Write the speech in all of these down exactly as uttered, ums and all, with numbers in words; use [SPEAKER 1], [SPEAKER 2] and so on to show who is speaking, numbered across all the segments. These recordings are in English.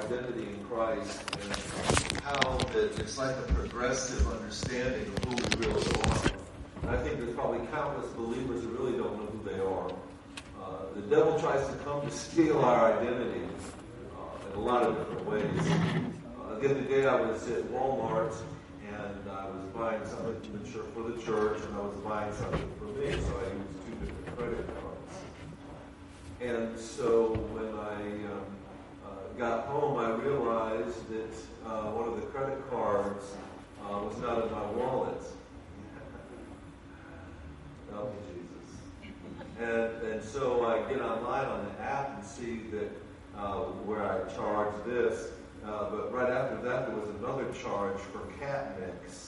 [SPEAKER 1] identity in Christ and how that it's like a progressive understanding of who we really are. And I think there's probably countless believers who really don't know who they are. Uh, the devil tries to come to steal our identity uh, in a lot of different ways. Uh, the other day I was at Walmart and I was buying something for the church and I was buying something for me, so I used two different credit cards. And so when I um, uh, got home, I realized that uh, one of the credit cards uh, was not in my wallet. Help me, Jesus. And, and so I get online on the app and see that uh, where I charge this, uh, but right after that there was another charge for cat mix.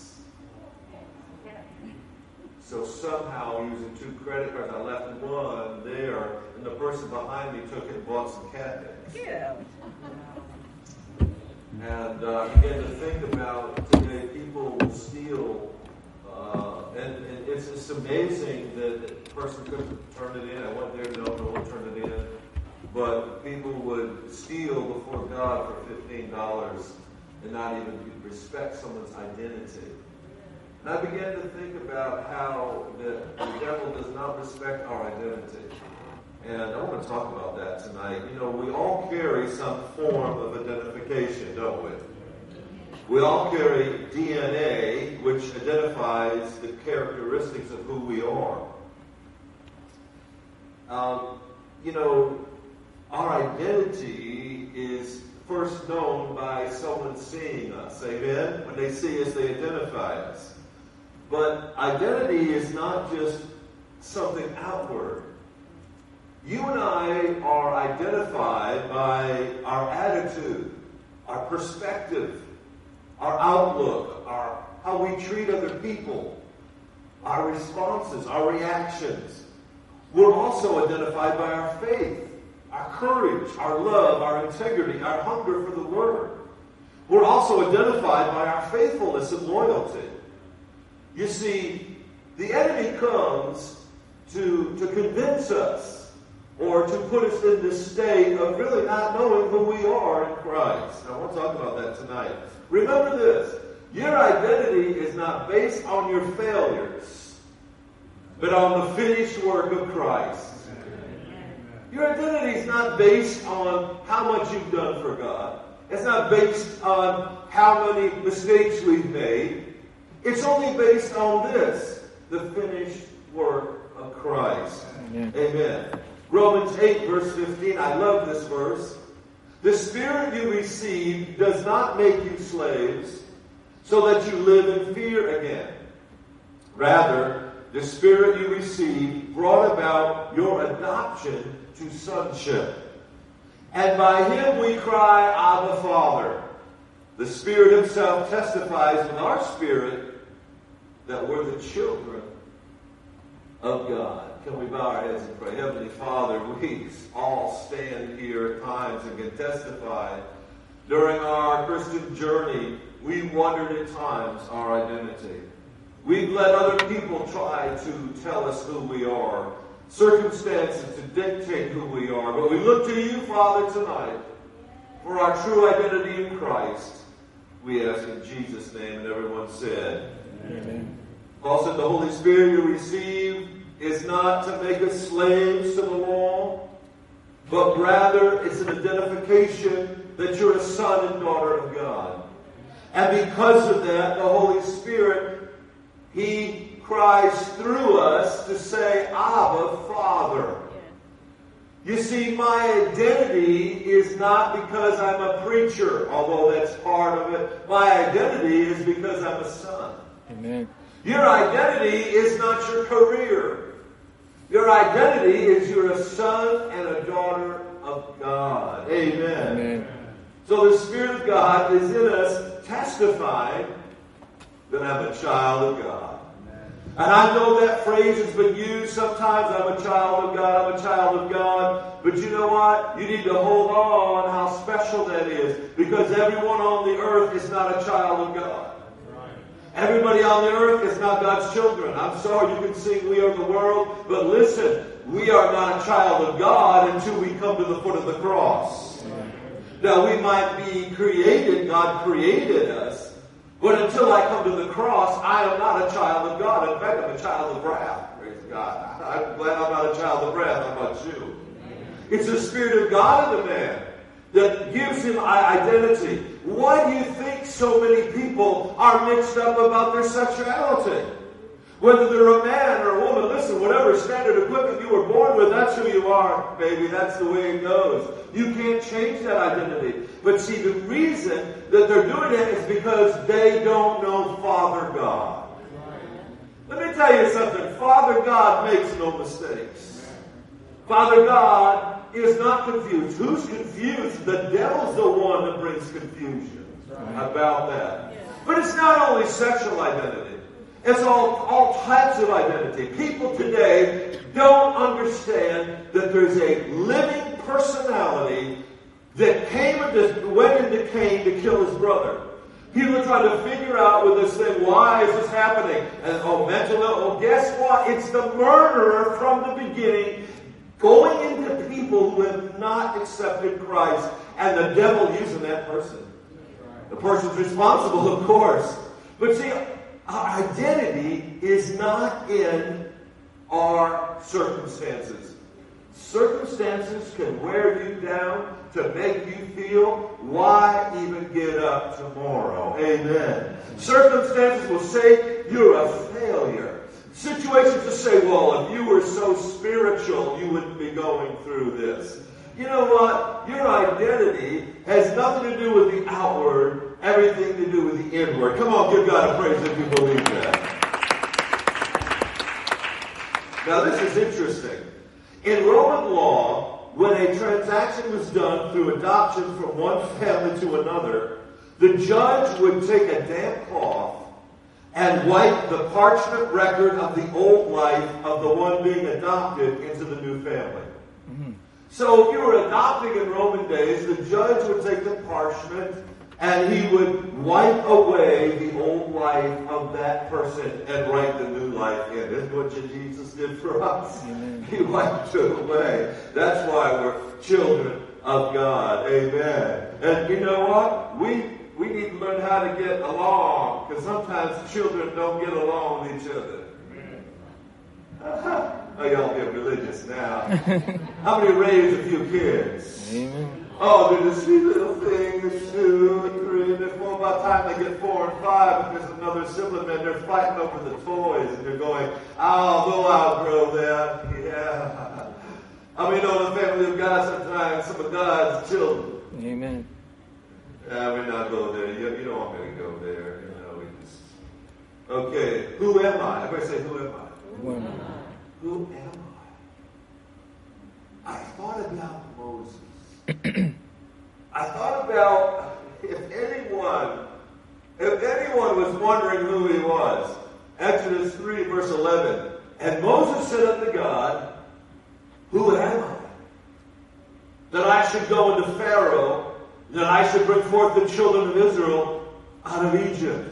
[SPEAKER 1] So somehow, using two credit cards, I left one there, and the person behind me took it and bought some cat mix.
[SPEAKER 2] Yeah.
[SPEAKER 1] And uh, I began to think about today, people will steal, uh, and, and it's, it's amazing that the person couldn't turn it in. I went there, no, no one turned it in. But people would steal before God for fifteen dollars and not even respect someone's identity. And I began to think about how the, the devil does not respect our identity. And I want to talk about that tonight. You know, we all carry some form of identification, don't we? We all carry D N A, which identifies the characteristics of who we are. Um, you know, our identity is first known by someone seeing us. Amen? When they see us, they identify us. But identity is not just something outward. You and I are identified by our attitude, our perspective, our outlook, our how we treat other people, our responses, our reactions. We're also identified by our faith, our courage, our love, our integrity, our hunger for the Word. We're also identified by our faithfulness and loyalty. You see, the enemy comes to, to convince us or to put us in this state of really not knowing who we are in Christ. I want to talk about that tonight. Remember this. Your identity is not based on your failures, but on the finished work of Christ. Your identity is not based on how much you've done for God. It's not based on how many mistakes we've made. It's only based on this, the finished work of Christ. Amen. Amen. Romans eight, verse fifteen, I love this verse. The Spirit you received does not make you slaves, so that you live in fear again. Rather, the Spirit you received brought about your adoption to sonship. And by Him we cry, Abba, Father. The Spirit Himself testifies with our spirit that we're the children of God. Can we bow our heads and pray? Heavenly Father, we all stand here at times and can testify. During our Christian journey, we wondered at times our identity. We've let other people try to tell us who we are, circumstances to dictate who we are. But we look to you, Father, tonight for our true identity in Christ. We ask in Jesus' name, and everyone said, Amen. Paul said the Holy Spirit you receive is not to make us slaves to the law, but rather it's an identification that you're a son and daughter of God. And because of that, the Holy Spirit, He cries through us to say, Abba, Father. You see, my identity is not because I'm a preacher, although that's part of it. My identity is because I'm a son.
[SPEAKER 3] Amen.
[SPEAKER 1] Your identity is not your career. Your identity is you're a son and a daughter of God. Amen.
[SPEAKER 3] Amen.
[SPEAKER 1] So the Spirit of God is in us testifying that I'm a child of God. And I know that phrase has been used sometimes, I'm a child of God, I'm a child of God. But you know what? You need to hold on how special that is. Because everyone on the earth is not a child of God. Everybody on the earth is not God's children. I'm sorry, you can sing We Are the World, but listen, we are not a child of God until we come to the foot of the cross. Now, we might be created, God created us, but until I come to the cross, I am not a child of God. In fact, I'm a child of wrath. Praise God. I'm glad I'm not a child of wrath. How about you? It's the Spirit of God in the man that gives him identity. Why do you think so many people are mixed up about their sexuality? Whether they're a man or a woman, listen, whatever standard equipment you were born with, that's who you are, baby. That's the way it goes. You can't change that identity. But see, the reason that they're doing it is because they don't know Father God. Let me tell you something. Father God makes no mistakes. Father God is not confused. Who's confused? The devil's the one that brings confusion about that. But it's not only sexual identity. It's all, all types of identity. People today don't understand that there's a living personality that came and just went into Cain to kill his brother. People are trying to figure out with this thing, why is this happening? And oh, mental illness. Well, guess what? It's the murderer from the beginning going into people who have not accepted Christ, and the devil using that person. The person's responsible, of course. But see, our identity is not in our circumstances. Circumstances can wear you down to make you feel, why even get up tomorrow? Amen. Circumstances will say you're a failure. Situations will say, well, if you were so spiritual, you wouldn't be going through this. You know what? Your identity has nothing to do with the outward, everything to do with the inward. Come on, give God a praise if you believe that. Now, this is interesting. In Roman law, when a transaction was done through adoption from one family to another, the judge would take a damp cloth and wipe the parchment record of the old life of the one being adopted into the new family. Mm-hmm. So if you were adopting in Roman days, the judge would take the parchment and he would wipe away the old life of that person and write the new life in. This is what Jesus did for us. Amen. He wiped it away. That's why we're children of God. Amen. And you know what? We we need to learn how to get along, because sometimes children don't get along with each other. Uh-huh. Oh, y'all get religious now. How many raised a few kids? Amen. Oh, they're the sweet little things, two and three, and then four. By the time they get four and five, if there's another sibling, and they're fighting over the toys, and they're going, oh, they'll outgrow that. Yeah. I mean, on the family of God, sometimes some of God's children. Amen. Yeah, we're not going there. You, you don't want me to go there. You know, we just... Okay, who am I? Everybody say, who am I? Who am I? Who am I? I thought about Moses. I thought about if anyone, if anyone was wondering who he was. Exodus three, verse eleven. And Moses said unto God, who am I? That I should go into Pharaoh, that I should bring forth the children of Israel out of Egypt.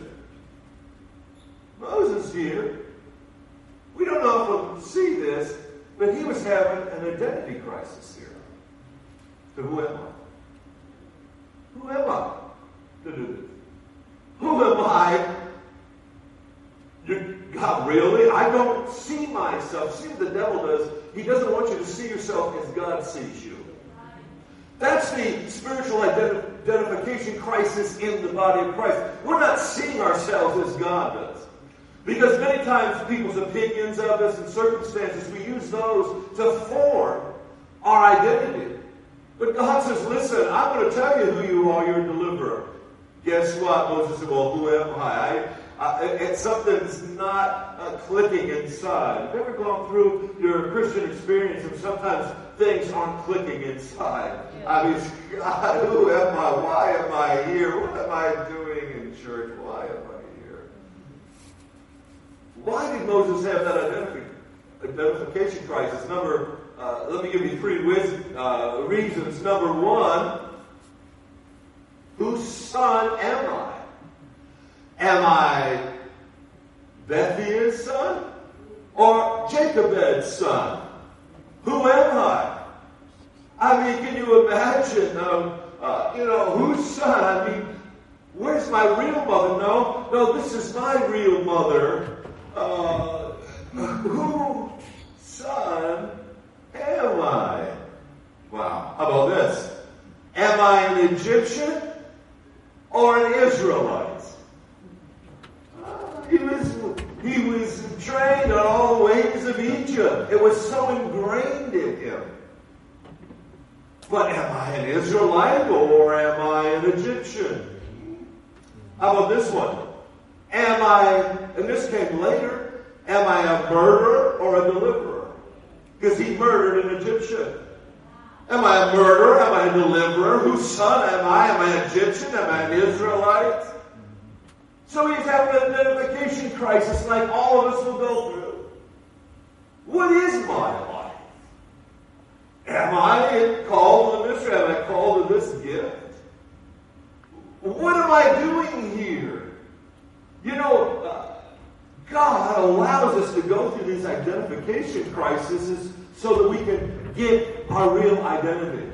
[SPEAKER 1] Moses here, we don't often see this, but he was having an identity crisis here. So who am I? Who am I to do this? Who am I? You, God, really? I don't see myself. See what the devil does? He doesn't want you to see yourself as God sees you. That's the spiritual identi- identification crisis in the body of Christ. We're not seeing ourselves as God does. Because many times people's opinions of us and circumstances, we use those to form our identity. But God says, listen, I'm going to tell you who you are, you're a deliverer. Guess what? Moses said, well, who am I? I, I it's something that's not uh, clicking inside. Have you ever gone through your Christian experience and sometimes things aren't clicking inside? Yeah. I mean, God, who am I? Why am I here? What am I doing in church? Why am I here? Why did Moses have that identif- identification crisis? Number, uh, let me give you three wiz- uh, reasons. Number one, whose son am I? Am I Bethuel's son or Jacobed's son? Who am I? I mean, can you imagine, um, uh, you know, whose son? I mean, where's my real mother? No, no, this is my real mother. Uh, whose son am I? Wow. How about this? Am I an Egyptian or an Israelite? Uh, he was he was trained on all the ways of Egypt. It was so ingrained in him. But am I an Israelite or am I an Egyptian? How about this one? Am I, and this came later, am I a murderer or a deliverer? Because he murdered an Egyptian. Am I a murderer? Am I a deliverer? Whose son am I? Am I an Egyptian? Am I an Israelite? So he's having an identification crisis like all of us will go through. What is my life? Am I called to this? Am I called to this gift? What am I doing here? You know, uh, God allows us to go through these identification crises so that we can get our real identity.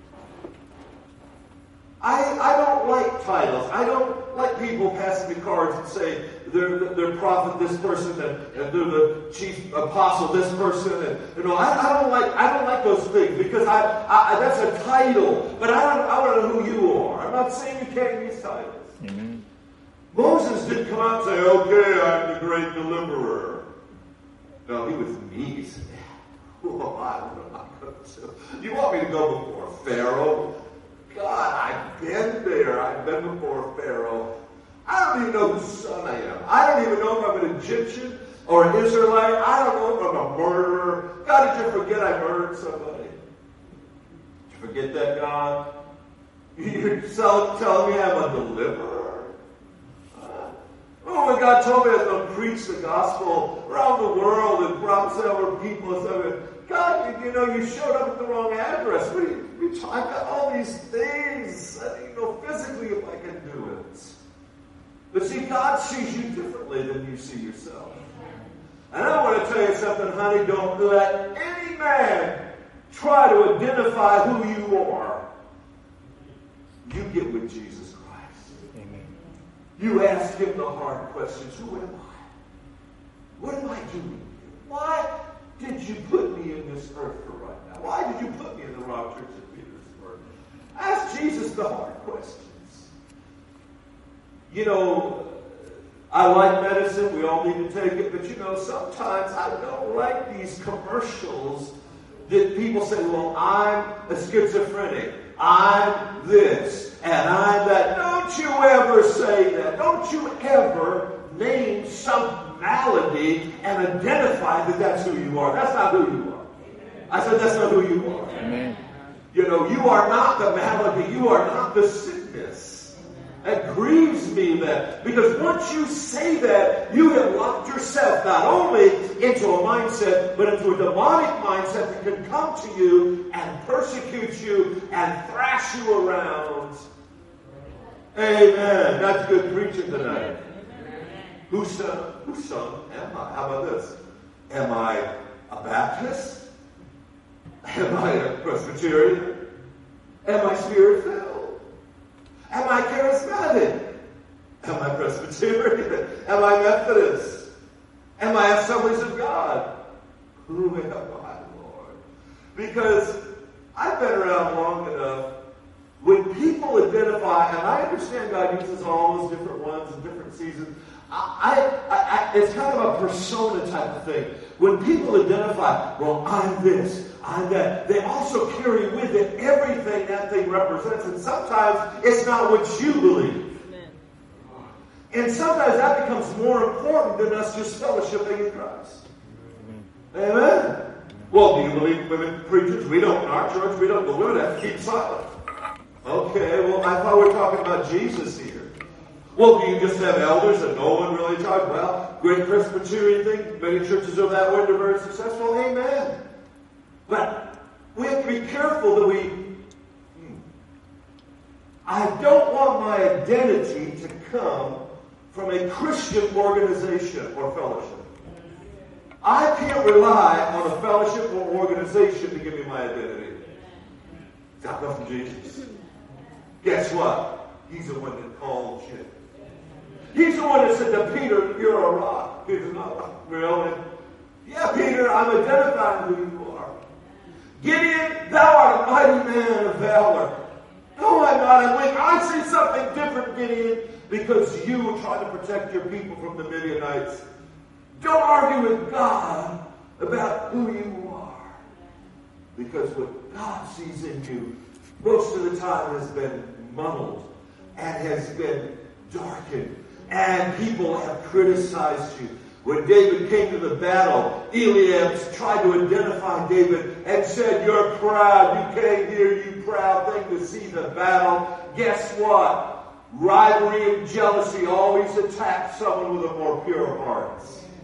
[SPEAKER 1] I, I don't like titles. I don't like people passing me cards and say they're, they're prophet this person and, and they're the chief apostle this person. And you know, I, I don't like I don't like those things because I, I that's a title. But I don't I want to know who you are. I'm not saying you can't use titles. Amen. Moses didn't come out and say, "Okay, I'm the great deliverer." No, he was me. He said, "Oh, I don't know. You want me to go before Pharaoh? God, I've been there. I've been before Pharaoh. I don't even know whose son I am. I don't even know if I'm an Egyptian or an Israelite. I don't know if I'm a murderer. God, did you forget I murdered somebody? Did you forget that, God? You're telling me I'm a deliverer? Uh, oh, when God told me I was going to preach the gospel around the world and prophesy over people and stuff, God, you know, you showed up at the wrong address. What do you, we talk, I've got all these things. I don't even know physically if I can do it. But see, God sees you differently than you see yourself. And I want to tell you something, honey. Don't let any man try to identify who you are. You get with Jesus Christ. Amen. You ask him the hard questions. Who am I? What am I doing? Why did you put me in this earth for right now? Why did you put me in the Rock Church of Petersburg? Ask Jesus the hard questions. You know, I like medicine. We all need to take it. But, you know, sometimes I don't like these commercials that people say, well, I'm a schizophrenic. I'm this and I'm that. Don't you ever say that. Don't you ever name some malady and identify that that's who you are. That's not who you are. I said that's not who you are. Amen. You know, you are not the malady. You are not the sickness. It grieves me that because once you say that, you have locked yourself not only into a mindset, but into a demonic mindset that can come to you and persecute you and thrash you around. Amen. That's good preaching tonight. Whose son, whose son am I? How about this? Am I a Baptist? Am I a Presbyterian? Am I Spirit-filled? Am I charismatic? Am I Presbyterian? Am I Methodist? Am I Assemblies of God? Who am I, Lord? Because I've been around long enough. When people identify, and I understand God uses all those different ones in different seasons, I, I, I, it's kind of a persona type of thing. When people identify, well, I'm this, I'm that, they also carry with it everything that thing represents. And sometimes it's not what you believe. Amen. And sometimes that becomes more important than us just fellowshipping in Christ. Amen. Amen. Well, do you believe women preachers? We don't. In our church, we don't. The women have to keep silent. Okay, well, I thought we were talking about Jesus here. Well, do you just have elders and no one really talks? Well, great Presbyterian thing. Many churches are that way. They're very successful. Amen. But we have to be careful that we... Hmm, I don't want my identity to come from a Christian organization or fellowship. I can't rely on a fellowship or organization to give me my identity. That come from Jesus. Guess what? He's the one that called you. He's the one that said to Peter, you're a rock. Peter's not rock. Really? Yeah, Peter, I'm identifying who you are. Gideon, thou art a mighty man of valor. No, I'm not. I'm like, I see something different, Gideon, because you were trying to protect your people from the Midianites. Don't argue with God about who you are. Because what God sees in you, most of the time has been muddled and has been darkened. And people have criticized you. When David came to the battle, Eliab tried to identify David and said, you're proud. You came here, you proud thing, to see the battle. Guess what? Rivalry and jealousy always attack someone with a more pure heart.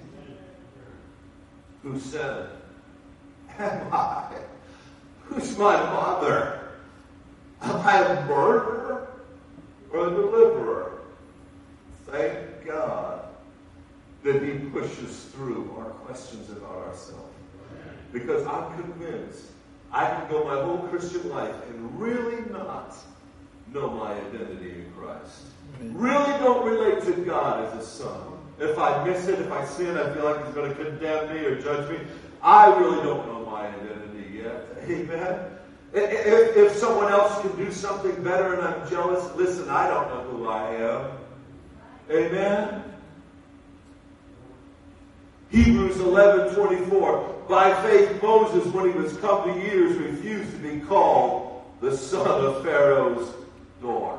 [SPEAKER 1] Who said, am I? Who's my mother? Am I a murderer or a deliverer? Thank God that he pushes through our questions about ourselves. Because I'm convinced I can go my whole Christian life and really not know my identity in Christ. Really don't relate to God as a son. If I miss it, if I sin, I feel like he's going to condemn me or judge me. I really don't know my identity yet. Amen. If, if someone else can do something better and I'm jealous, listen, I don't know who I am. Amen. Hebrews eleven twenty-four. By faith, Moses, when he was come to years, refused to be called the son of Pharaoh's daughter.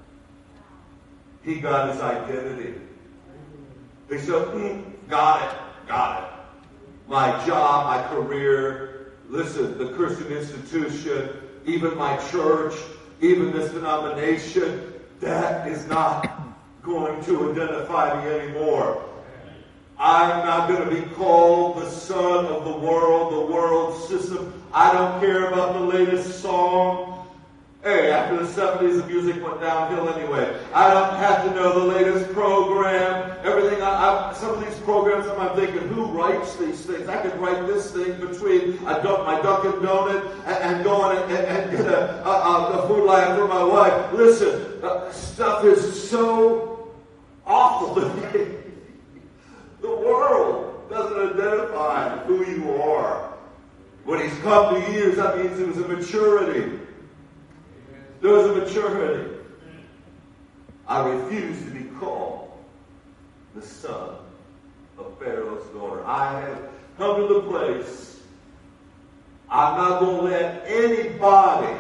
[SPEAKER 1] He got his identity. He said, mm, got it, got it. My job, my career, listen, the Christian institution, even my church, even this denomination, that is not going to identify me anymore. I'm not going to be called the son of the world, the world system. I don't care about the latest song. Hey, after the seventies, the music went downhill anyway. I don't have to know the latest program. Everything. I, I, some of these programs, I'm thinking, who writes these things? I could write this thing between I dunk, my Dunkin' Donut and, and go and, and, and get a, a, a food line for my wife. Listen, uh, stuff is so awful today. The world doesn't identify who you are. When he's come to years, that means it was a maturity. There was a maturity. I refuse to be called the son of Pharaoh's daughter. I have come to the place I'm not going to let anybody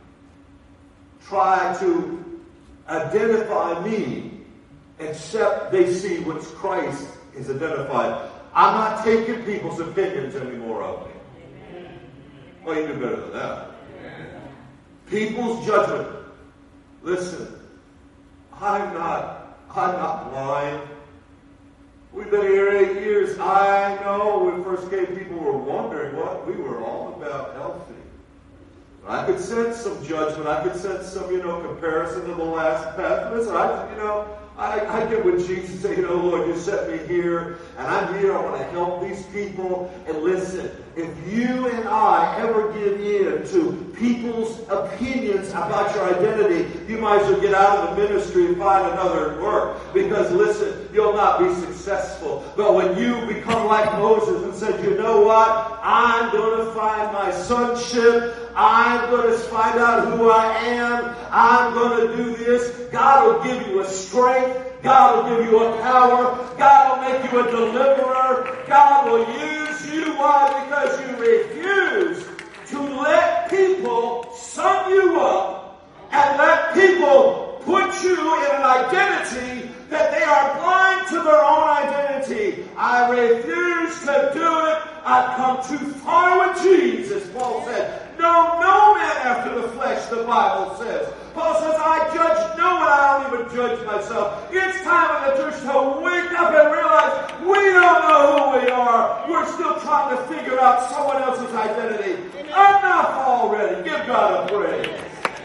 [SPEAKER 1] try to identify me except they see what Christ is identified. I'm not taking people's opinions anymore of me. Well, you do better than that. People's judgment. Listen, I'm not, I'm not blind. We've been here eight years. I know when we first came, people were wondering what we were all about healthy. I could sense some judgment. I could sense some, you know, comparison to the last path. Listen, I, you know, I, I get with Jesus and say, you know, Lord, you set me here, and I'm here. I want to help these people. And listen, if you and I ever give in to people's opinions about your identity, you might as well get out of the ministry and find another work. Because listen, you'll not be successful. But when you become like Moses and said, you know what? I'm going to find my sonship. I'm going to find out who I am. I'm going to do this. God will give you a strength. God will give you a power. God will make you a deliverer. God will use you. Why? Because you refuse to let people sum you up and let people put you in an identity that they are blind to their own identity. I refuse to do it. I've come too far with Jesus, Paul said. No, no man after the flesh, the Bible says. Paul says, I judge no one, I don't even judge myself. It's time in the church to wake up and realize we don't know who we are. We're still trying to figure out someone else's identity. Enough already. Give God a praise.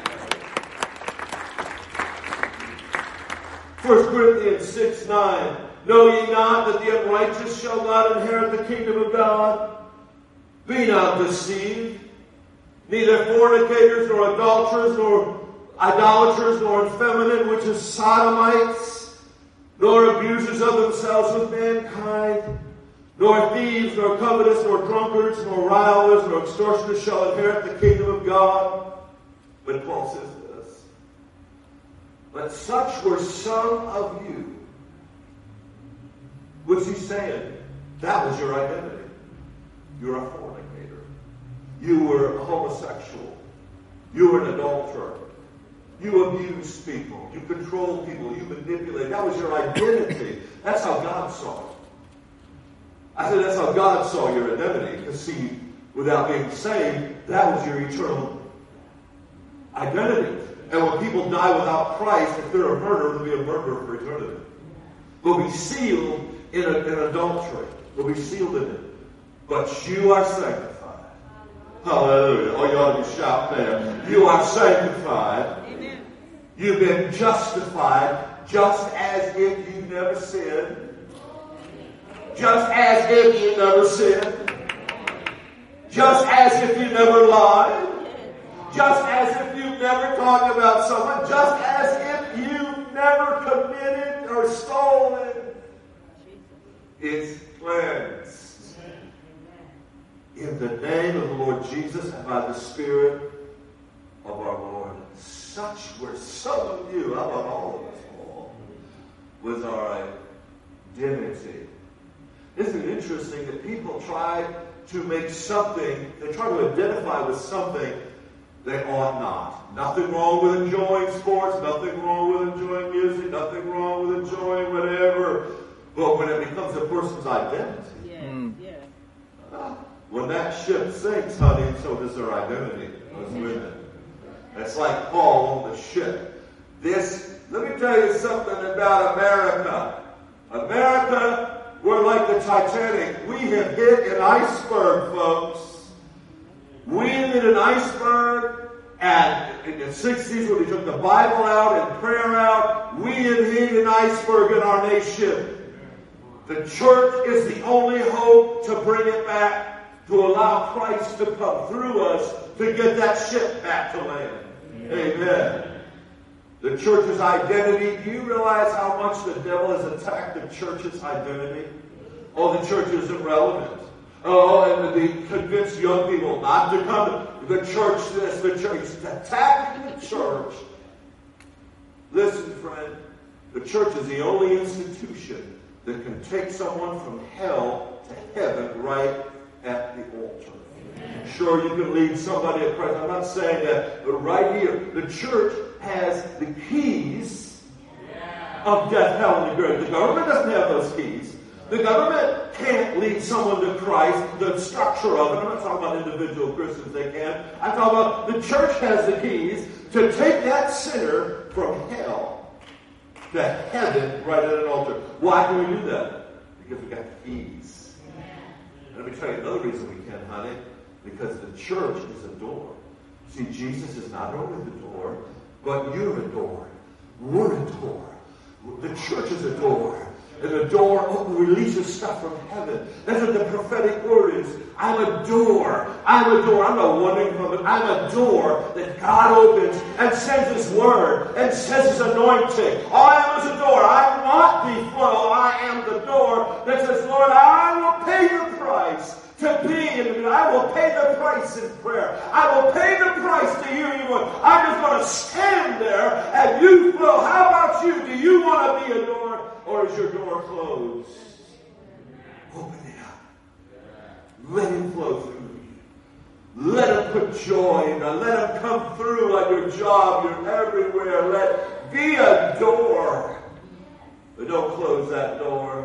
[SPEAKER 1] First Corinthians six nine. Know ye not that the unrighteous shall not inherit the kingdom of God? Be not deceived. Neither fornicators, nor adulterers, nor idolaters, nor effeminate, which is sodomites, nor abusers of themselves with mankind, nor thieves, nor covetous, nor drunkards, nor revilers, nor extortioners shall inherit the kingdom of God. But Paul says this, but such were some of you. What's he saying? That was your identity. You're a fornicator. You were a homosexual. You were an adulterer. You abused people. You controlled people. You manipulated. That was your identity. That's how God saw it. I said that's how God saw your identity. Because see, without being saved, that was your eternal identity. And when people die without Christ, if they're a murderer, they'll be a murderer for eternity. They'll be sealed in, a, in adultery. They'll be sealed in it. But you are sanctified. Hallelujah. Oh, you ought to shout there. You are sanctified. Amen. You've been justified just as if you never sinned. Just as if you never sinned. Just as if you never lied. Just as if you never talked about someone. Just as if you never committed or stolen. It's cleansed. In the name of the Lord Jesus and by the Spirit of our Lord. Such were some of you, how about all of us all, was our identity. Isn't it interesting that people try to make something, they try to identify with something they ought not. Nothing wrong with enjoying sports, nothing wrong with enjoying music, nothing wrong with enjoying whatever. But when it becomes a person's identity,
[SPEAKER 2] yeah, mm. yeah.
[SPEAKER 1] Uh, when that ship sinks, honey, so does their identity. Those women. It's like Paul on the ship. This, let me tell you something about America. America, we're like the Titanic. We have hit an iceberg, folks. We hit an iceberg, and in the sixties, when we took the Bible out and prayer out, we had hit an iceberg in our nation. The church is the only hope to bring it back, to allow Christ to come through us to get that ship back to land. Amen. Amen. The church's identity. Do you realize how much the devil has attacked the church's identity? Oh, the church isn't relevant. Oh, and they convince young people not to come to the church this, the church. It's attacking the church. Listen, friend. The church is the only institution that can take someone from hell to heaven right at the altar. Amen. Sure, you can lead somebody to Christ. I'm not saying that, but right here, the church has the keys yeah. of death, hell, and the grave. The government doesn't have those keys. The government can't lead someone to Christ, the structure of it. I'm not talking about individual Christians, they can. I'm talking about the church has the keys to take that sinner from hell to heaven right at an altar. Why can we do that? Because we got the keys. And let me tell you another reason we can, honey. Because the church is a door. See, Jesus is not only the door, but you're a door. We're a door. The church is a door. And the door releases stuff from heaven. That's what the prophetic word is. I'm a door. I'm a door. I'm not wandering from it. I'm a door that God opens and sends His word and says His anointing. All I am is a door. I'm not the funnel. I am the door that says, Lord, I will pay the price to be in me. I will pay the price in prayer. I will pay the price to hear you. I'm just going to stand there and you flow. How about you? Do you want to be a door? Or is your door closed? Open it up. Let Him flow through you. Let Him put joy in you. Let Him come through on your job. You're everywhere. Let be a door. But don't close that door.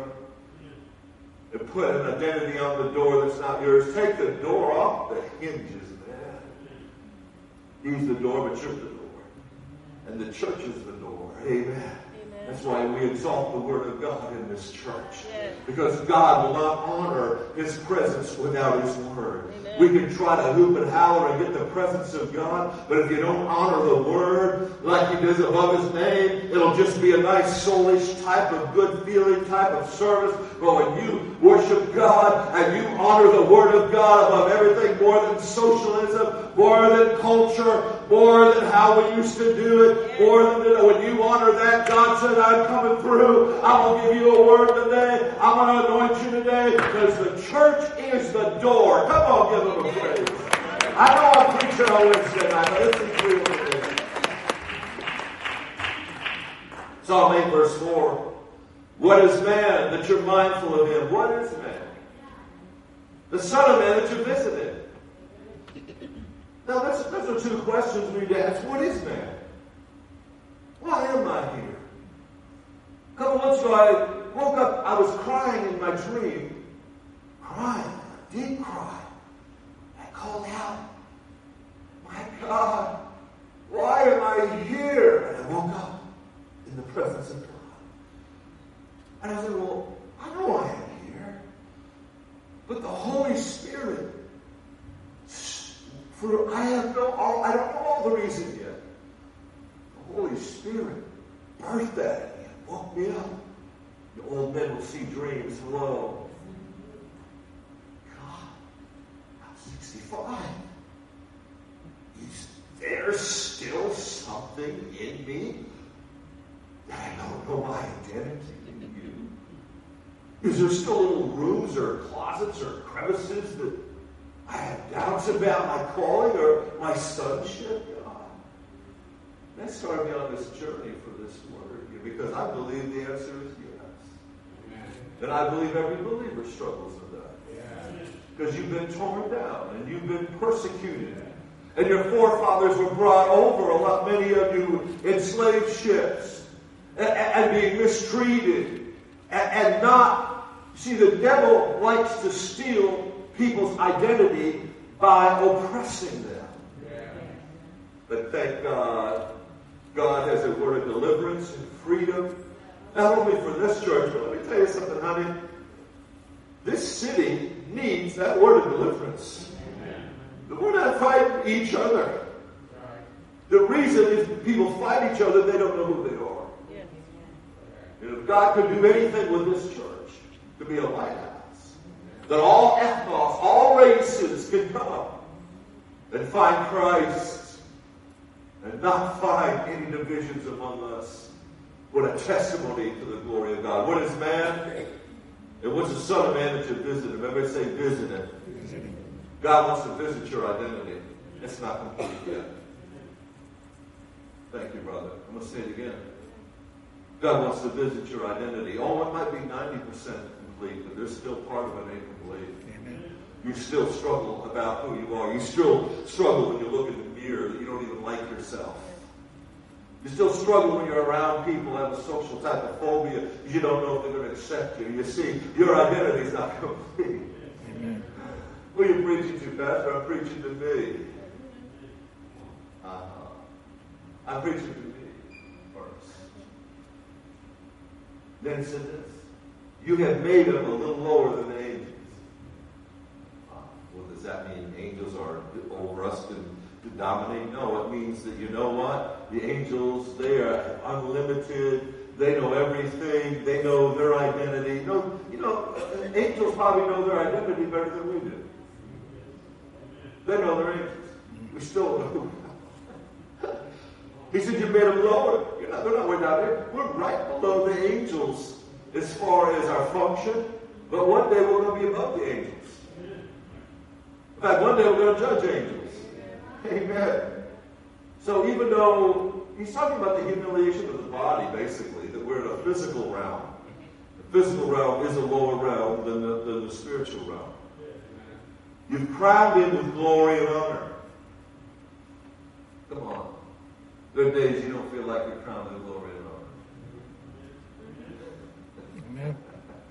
[SPEAKER 1] And put an identity on the door that's not yours. Take the door off the hinges, man. He's the door, but you're the door. And the church is the door. Amen. That's why we exalt the Word of God in this church.
[SPEAKER 2] Yes.
[SPEAKER 1] Because God will not honor His presence without His Word.
[SPEAKER 2] Amen.
[SPEAKER 1] We can try to hoop and holler and get the presence of God, but if you don't honor the Word like He does above His name, it'll just be a nice soulish type of good feeling type of service. But when you worship God and you honor the Word of God above everything, more than socialism, more than culture, more than how we used to do it, more than when you honor that, God said, I'm coming through. I'm going to give you a word today. I'm going to anoint you today, because the church is the door. Come on, give Him a praise. I know I'm preaching on Wednesday night, but this is real today. Psalm eight, verse four. What is man that you're mindful of him? What is man? The Son of Man that you visited. Now, that's, those are two questions we need to ask. What is man? Why am I here? A couple months ago, I woke up. I was crying in my dream. Crying. I did cry. I called out, my God, why am I here? And I woke up in the presence of God. And I said, well, I know I am here. But the Holy Spirit, for I have no, all, I don't know all the reason yet. The Holy Spirit birthed that in me and woke me up. The old men will see dreams. Hello. God, I'm sixty-five. Is there still something in me that I don't know my identity in you? Is there still little rooms or closets or crevices that I have doubts about my calling or my sonship, God? That started me on this journey for this word, because I believe the answer is yes. And I believe every believer struggles with that. Because you've been torn down and you've been persecuted. And your forefathers were brought over, a lot, many of you, in slave ships and, and being mistreated and, and not. See, the devil likes to steal people's identity by oppressing them. Yeah. But thank God, God has a word of deliverance and freedom, not only for this church, but let me tell you something, honey. This city needs that word of deliverance. Amen. We're not fighting each other. Right. The reason is people fight each other, they don't know who they are. Yeah. And if God could do anything with this church, to be a lighthouse, that all ethnos, all races can come and find Christ and not find any divisions among us. What a testimony to the glory of God. What is man? And what's the Son of Man that you visit him? Everybody say visit him. God wants to visit your identity. It's not complete yet. Thank you, brother. I'm going to say it again. God wants to visit your identity. Oh, it might be ninety percent complete, but there's still part of it incomplete. Amen. You still struggle about who you are. You still struggle when you look in the mirror that you don't even like yourself. You still struggle when you're around people who have a social type of phobia. You don't know if they're going to accept you. You see, your identity is not complete. Amen. Who are you preaching to, Pastor? I'm preaching to me. Uh-huh. I'm preaching to me first. Then said this. You have made them a little lower than the angels. Uh, well, does that mean angels are over us to, to dominate? No, it means that, you know what? The angels, they are unlimited. They know everything. They know their identity. No, you know, angels probably know their identity better than we do. They know they're angels. We still know. He said, you made them lower. You're not, they're not way down there. We're right below the angels as far as our function. But one day we're going to be above the angels. In fact, one day we're going to judge angels. Amen. So even though he's talking about the humiliation of the body, basically, that we're in a physical realm. The physical realm is a lower realm than the, than the spiritual realm. You've crowned him with glory and honor. Come on. There are days you don't feel like you're crowned with glory and honor. Amen.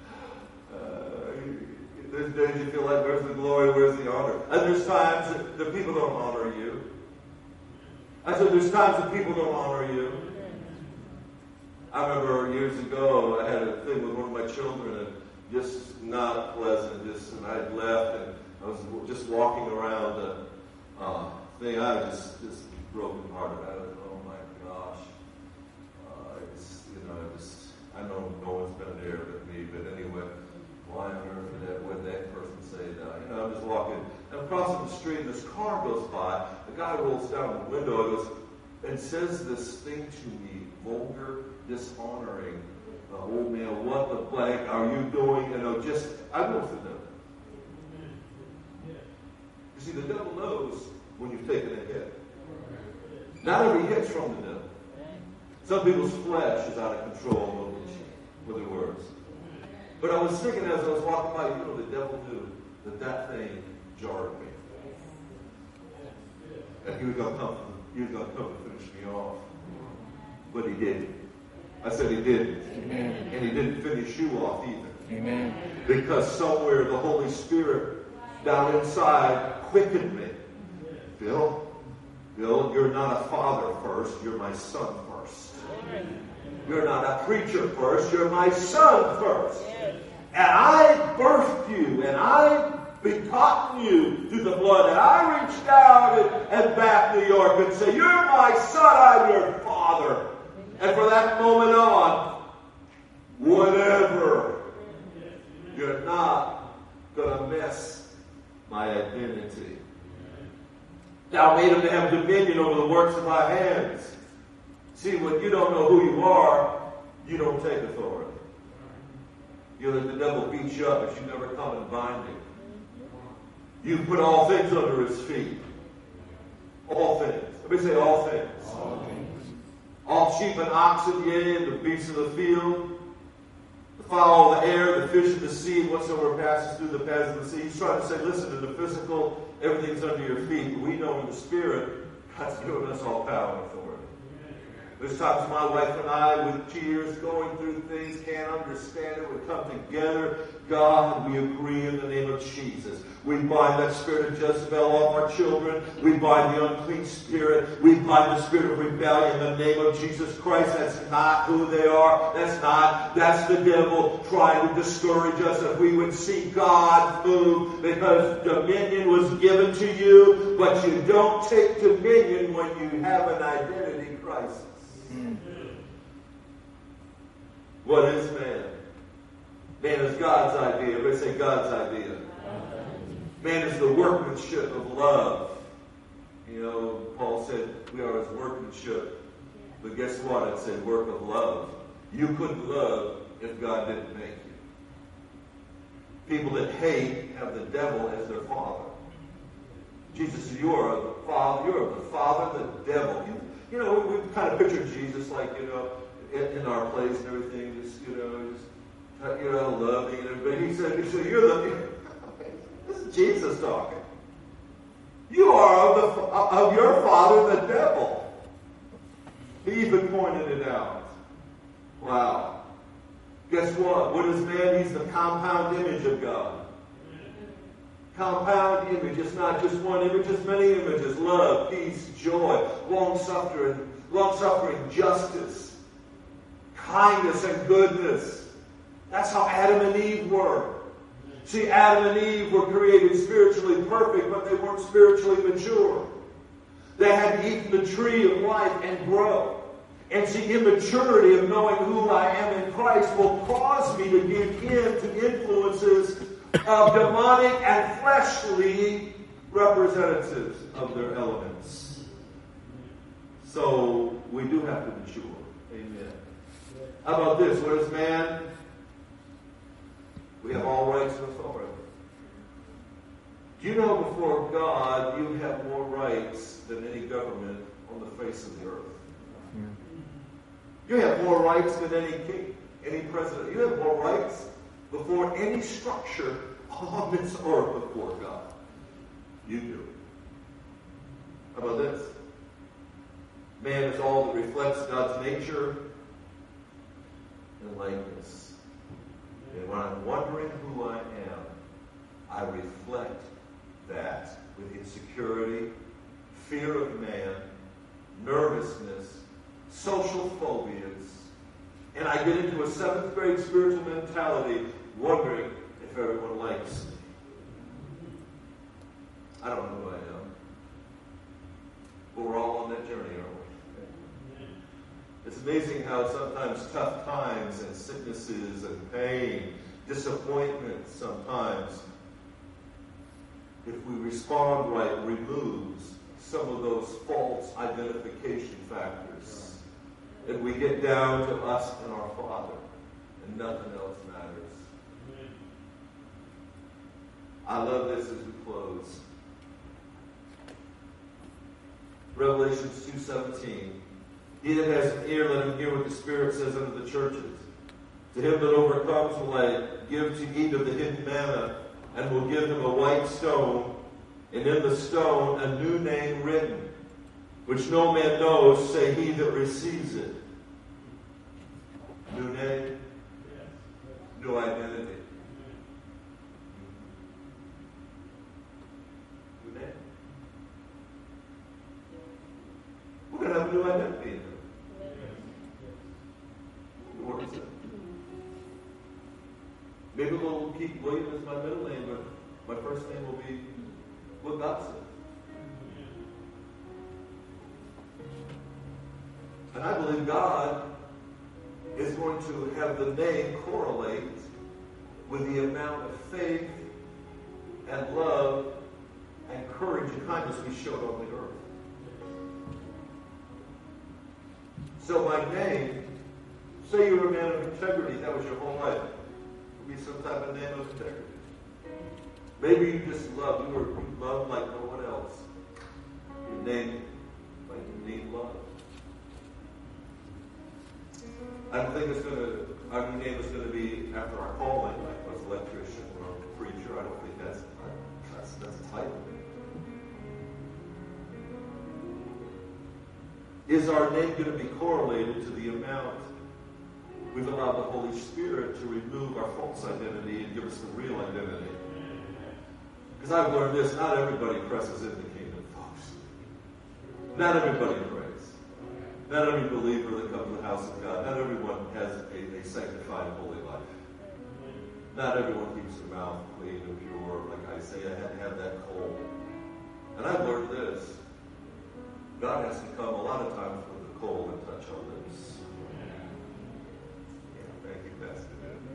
[SPEAKER 1] Uh, there's days you feel like where's the glory, where's the honor? And there's times that the people don't honor you. I said there's times that people don't honor you. I remember years ago, I had a thing with one of my children, and just not pleasant. Just and I had left, and I was just walking around the uh, thing. I was just just broken hearted. I was, oh my gosh. Uh, I just, you know, I just, I know no one's been there but me, but anyway, why on earth would that, would that person say that? You know, I'm just walking, and I'm crossing the street, and this car goes by. The guy rolls down the window and goes, and says this thing to me, vulgar, dishonoring, uh, old man, what the blank are you doing? You know, just, I know it's the devil. You see, the devil knows when you've taken a hit. Not every hit's from the devil. Some people's flesh is out of control with their words. But I was thinking as I was walking by, you know, the devil knew that that thing jarred me. And he was going to come, he was going to come and finish me off. But he didn't. I said he didn't. Amen. And he didn't finish you off either. Amen. Because somewhere the Holy Spirit down inside quickened me. Bill, Bill, you're not a father first, you're my son first. You're not a preacher first, you're my son first. And I birthed you, and I begotten you through the blood, and I reached down and, and back New York and say, you're my son, I'm your father. And for that moment on, whatever, you're not going to miss my identity. Thou made him to have dominion over the works of my hands. See, when you don't know who you are, you don't take authority. You let the devil beat you up, but you never come and bind him. You put all things under his feet. All things. Let me say all things. All things. All sheep and oxen, yea, and the beasts of the field, the fowl of the air, the fish of the sea, whatsoever passes through the paths of the sea. He's trying to say, listen, in the physical, everything's under your feet. But we know in the spirit, God's given us all power and authority. There's times my wife and I, with tears, going through things, can't understand it. We come together, God, and we agree in the name of Jesus. We bind that spirit of Jezebel off our children. We bind the unclean spirit. We bind the spirit of rebellion in the name of Jesus Christ. That's not who they are. That's not. That's the devil trying to discourage us that we would see God move, because dominion was given to you, but you don't take dominion when you have an identity crisis. What is man? Man is God's idea. Everybody say God's idea. Man is the workmanship of love. You know, Paul said we are his workmanship. But guess what? It's a work of love. You couldn't love if God didn't make you. People that hate have the devil as their father. Jesus, you are the father. You are the father, the devil. You, you know, we, we kind of picture Jesus like, you know, in, in our place and everything, just, you know, just, you know, loving and everything. He said, he said, you're the, this is Jesus talking. You are of, the, of your father, the devil. He even pointed it out. Wow. Guess what? What is man? He's the compound image of God. Compound image. It's not just one image, it's many images. Love, peace, joy, long-suffering, long-suffering, justice, kindness, and goodness. That's how Adam and Eve were. See, Adam and Eve were created spiritually perfect, but they weren't spiritually mature. They had to eat the tree of life and grow. And see, immaturity of knowing who I am in Christ will cause me to give in to influences of demonic and fleshly representatives of their elements. So we do have to mature. Amen. How about this? What is man? We have all rights and authority. Do you know before God you have more rights than any government on the face of the earth? You have more rights than any king, any president. You have more rights before any structure on this earth before God. You do. How about this? Man is all that reflects God's nature and likeness. And when I'm wondering who I am, I reflect that with insecurity, fear of man, nervousness, social phobias, And I get into a seventh grade spiritual mentality, wondering if everyone likes me. I don't know who I am. But we're all on that journey, aren't we? It's amazing how sometimes tough times and sicknesses and pain, disappointment sometimes, if we respond right, removes some of those false identification factors. And we get down to us and our Father, and nothing else matters. I love this as we close. Revelation two seventeen. He that has an ear, let him hear what the Spirit says unto the churches. To him that overcomes will I give to eat of the hidden manna, and will give him a white stone, and in the stone a new name written, which no man knows, save he that receives it. New name, new identity. New name. We're going to have a new identity in them. What is it? Maybe we'll keep William as my middle name, but my first name will be what God said. And I believe God is going to have the name correlate with the amount of faith and love and courage and kindness we showed on the earth. So my name, say you were a man of integrity, that was your whole life. It would be some type of name of integrity. Maybe you just love, you were you loved like no one else. Your name, like you need love. I don't think it's going to, our new name is going to be after our calling, like I was an electrician or a preacher. I don't think that's, that's, that's a title. Is our name going to be correlated to the amount we've allowed the Holy Spirit to remove our false identity and give us the real identity? Because I've learned this, not everybody presses into the kingdom, folks. Not everybody prays. Not every believer that comes to the house of God, not everyone has a, a sanctified, holy life. Not everyone keeps their mouth clean and pure. Like Isaiah had to have that cold. And I've learned this. God has to come a lot of times with the coal and touch our lips. Yeah, thank you, Pastor.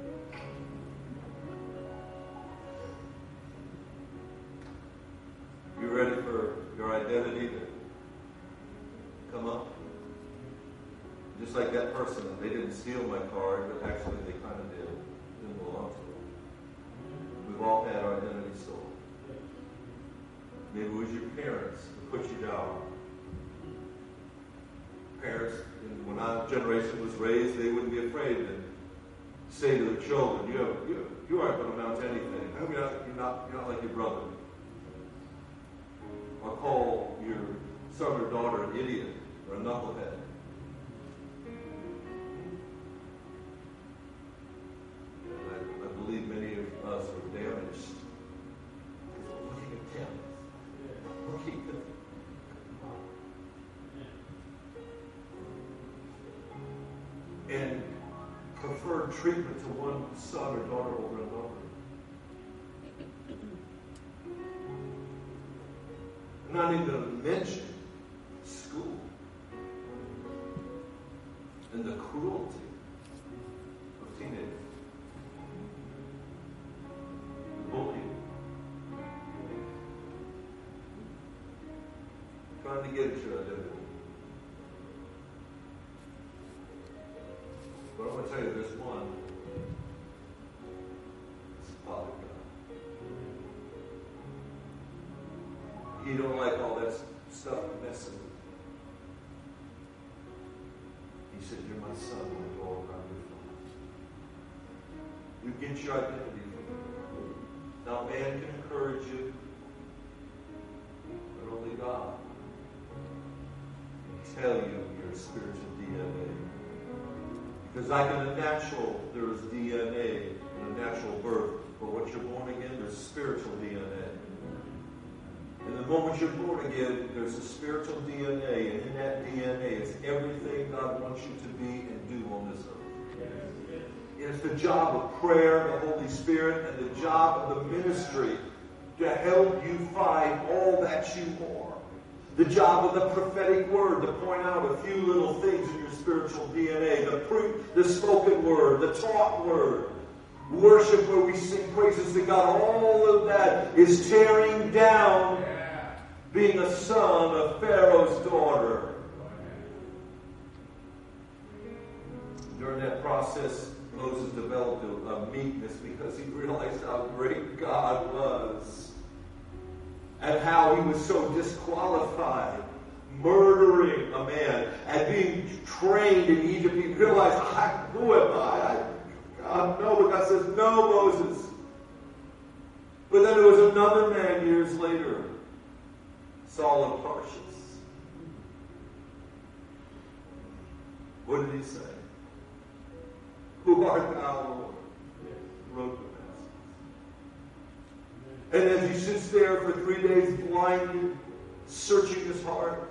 [SPEAKER 1] You ready for your identity to come up? Just like that person, they didn't steal my card, but actually they kind of did. It didn't belong to them. We've all had our identity stolen. Maybe it was your parents who put you down. Parents, when our generation was raised, they wouldn't be afraid to say to the children, you, have, you, you aren't going to amount to anything. I mean, you're not, you're not like your brother. Or call your son or daughter an idiot or a knucklehead. And I, I believe many of us were damaged. Looking at them. Looking at them. And preferred treatment to one son or daughter over another. I'm not even going to mention school and the cruelty of teenagers. The bullying. Trying to get at your identity. But I'm going to tell you, there's one. It's Father God. He don't like all that stuff messing with you. He said, you're my son, my daughter, I'm your father. You get your identity from him. Now man can encourage you, but only God can tell you your spiritual D N A. Because like in the natural, there is D N A in a natural birth. But once you're born again, there's spiritual D N A. And the moment you're born again, there's a spiritual D N A. And in that D N A is everything God wants you to be and do on this earth. It's the job of prayer, the Holy Spirit, and the job of the ministry to help you find all that you are. The job of the prophetic word to point out a few little things in your spiritual D N A. The, pre- the spoken word, the taught word. Worship where we sing praises to God. All of that is tearing down being a son of Pharaoh's daughter. During that process, Moses developed a, a meekness because he realized how great God was and how he was so disqualified, murdering a man and being trained in Egypt. He realized, I, who am I? I God, no, but God says, no, Moses. But then there was another man years later, Saul of Tarsus. What did he say? Who art thou, Lord? Wrote Damascus. And as he sits there for three days blinded, searching his heart,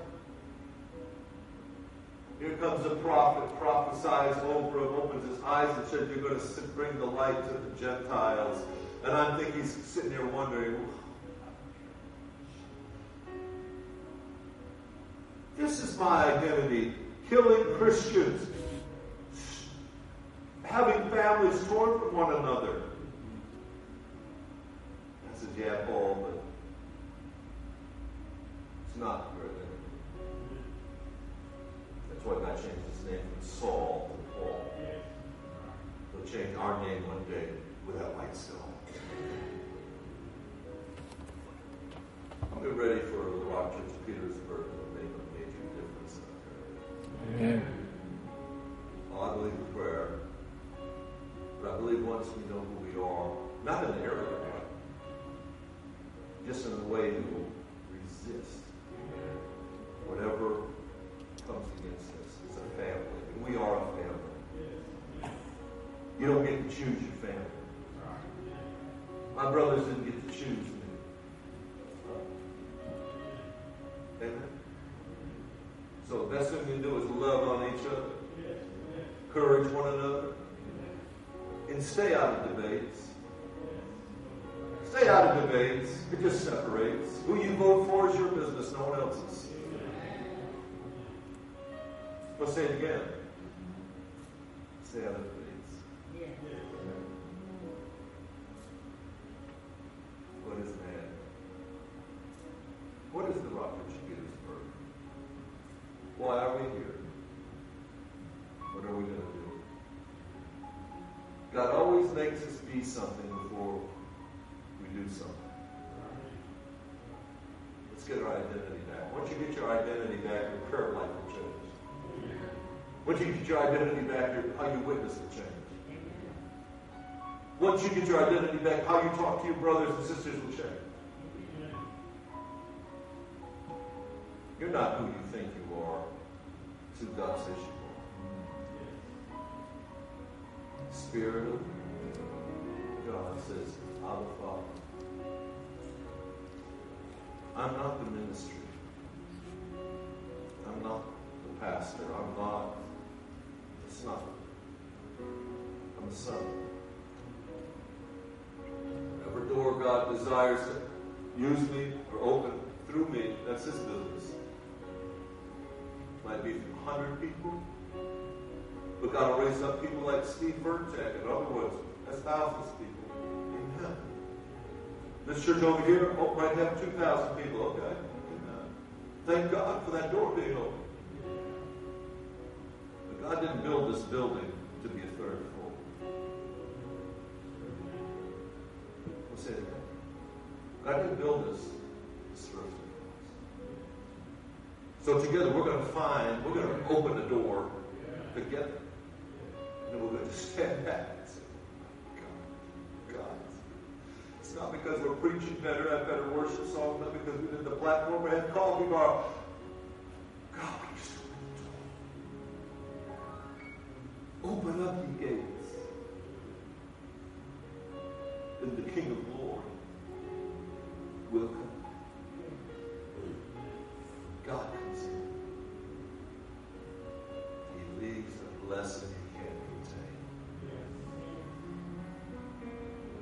[SPEAKER 1] here comes a prophet, prophesies over him, opens his eyes and says, you're going to bring the light to the Gentiles. And I think he's sitting there wondering, this is my identity. Killing Christians. Having families torn from one another. I said, yeah, Paul, but it's not your identity. That's why God changed his name from Saul to Paul. He'll change our name one day with that white stone. I'm getting ready for the Rock Church of Petersburg to make a major difference in our area. Well, I believe in prayer. But I believe once we know who we are, not in the area, just in the way we will resist whatever comes against us. It's a family. We are a family. You don't get to choose your family. My brothers didn't get to choose me. Amen? So the best thing we can do is love on each other, encourage one another, and stay out of debates. Stay out of debates. It just separates. Who you vote for is your business, no one else's. Let's say it again. Stay out of debates. What is man? What is the Rock Church of Petersburg? Why are we here? What are we going to do? God always makes us be something before we do something. Let's get our identity back. Once you get your identity back, your prayer life will change. Once you get your identity back, your, how you witness will change. Once you get your identity back, how you talk to your brothers and sisters will change. You're not who you think you are. It's who God says you are. Spirit of God says, Abba Father, I'm not the ministry. I'm not the pastor. I'm not the son. I'm a son. Whatever door God desires to use me or open through me, that's his business. Might be a hundred people, but God will raise up people like Steve Burchak and other ones. That's thousands of people in heaven. This church over here oh, might have two thousand people. Okay. Amen. Thank God for that door being open. But God didn't build this building to be a third floor. We'll say it again. God didn't build this this first. So together we're going to find, we're going to open the door together. And then we're going to stand back and say, God, God. It's not because we're preaching better, have better worship songs, not because we did the platform, we had coffee bar. God, we just open the door. Open up the gates. And the King of Glory will come. God comes in. He leaves a blessing he can't contain.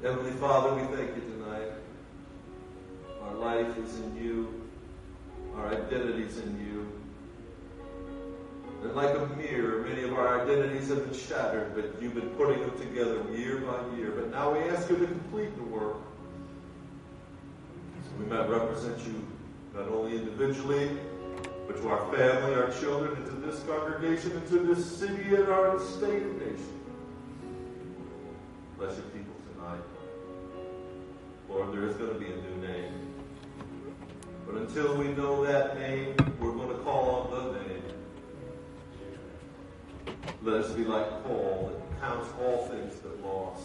[SPEAKER 1] Heavenly Father, we thank you tonight. Our life is in you. Our identity is in you. And like a mirror, many of our identities have been shattered, but you've been putting them together year by year. But now we ask you to complete the work, so we might represent you not only individually, but to our family, our children, and to this congregation, and to this city and our state and nation. Bless your people tonight. Lord, there is going to be a new name. But until we know that name, we're going to call on the name. Let us be like Paul that counts all things but loss.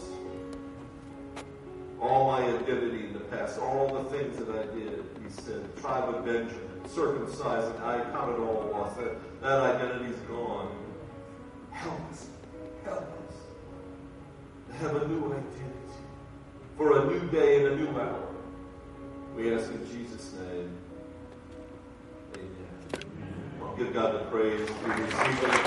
[SPEAKER 1] All my identity in the past, all the things that I did, he said, tribe of Benjamin, circumcising, I count it all loss. That, that identity's gone. Help us. Help us. To have a new identity. For a new day and a new hour. We ask in Jesus' name. Amen. Amen. Well, give God the praise. We receive it.